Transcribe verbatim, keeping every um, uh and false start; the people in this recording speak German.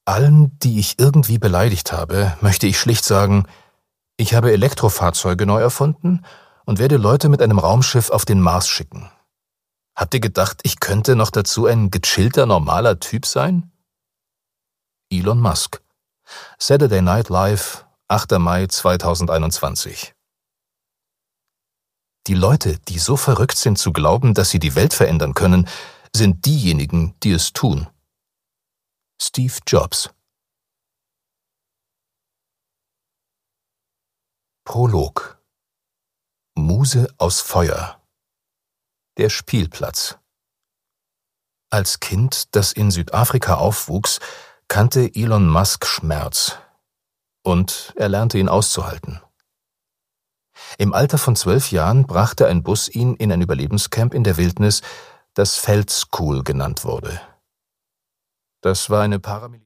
Allen, die ich irgendwie beleidigt habe, möchte ich schlicht sagen, ich habe Elektrofahrzeuge neu erfunden und werde Leute mit einem Raumschiff auf den Mars schicken. Habt ihr gedacht, ich könnte noch dazu ein gechillter, normaler Typ sein? Elon Musk. Saturday Night Live, achter Mai zweitausendeinundzwanzig. Die Leute, die so verrückt sind zu glauben, dass sie die Welt verändern können, sind diejenigen, die es tun. Steve Jobs. Prolog. Muse aus Feuer. Der Spielplatz. Als Kind, das in Südafrika aufwuchs, kannte Elon Musk Schmerz. Und er lernte ihn auszuhalten. Im Alter von zwölf Jahren brachte ein Bus ihn in ein Überlebenscamp in der Wildnis, das Feld School genannt wurde. Das war eine Paramilitär